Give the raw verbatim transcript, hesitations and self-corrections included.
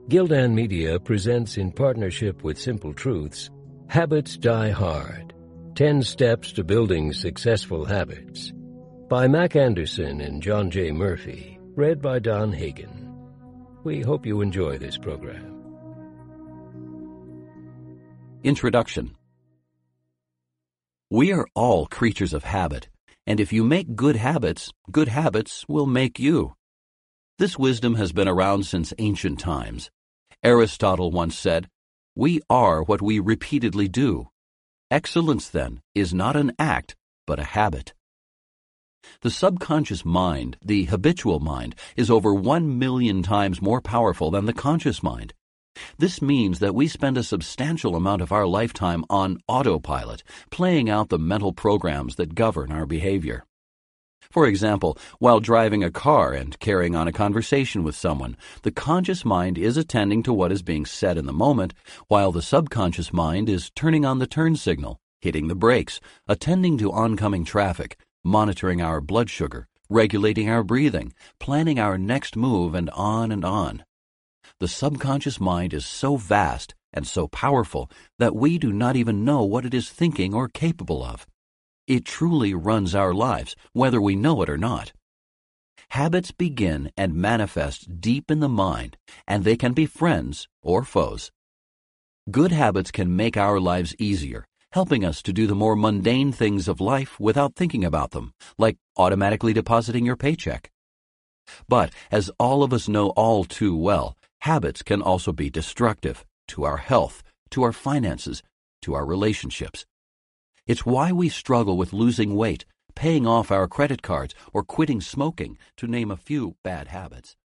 Gildan Media presents in partnership with Simple Truths, Habits Die Hard, ten Steps to Building Successful Habits, by Mac Anderson and John J. Murphy, read by Don Hagen. We hope you enjoy this program. Introduction. We are all creatures of habit, and if you make good habits, good habits will make you. This wisdom has been around since ancient times. Aristotle once said, "We are what we repeatedly do." Excellence, then, is not an act, but a habit. The subconscious mind, the habitual mind, is over one million times more powerful than the conscious mind. This means that we spend a substantial amount of our lifetime on autopilot, playing out the mental programs that govern our behavior. For example, while driving a car and carrying on a conversation with someone, the conscious mind is attending to what is being said in the moment, while the subconscious mind is turning on the turn signal, hitting the brakes, attending to oncoming traffic, monitoring our blood sugar, regulating our breathing, planning our next move, and on and on. The subconscious mind is so vast and so powerful that we do not even know what it is thinking or capable of. It truly runs our lives, whether we know it or not. Habits begin and manifest deep in the mind, and they can be friends or foes. Good habits can make our lives easier, helping us to do the more mundane things of life without thinking about them, like automatically depositing your paycheck. But, as all of us know all too well, habits can also be destructive to our health, to our finances, to our relationships. It's why we struggle with losing weight, paying off our credit cards, or quitting smoking, to name a few bad habits.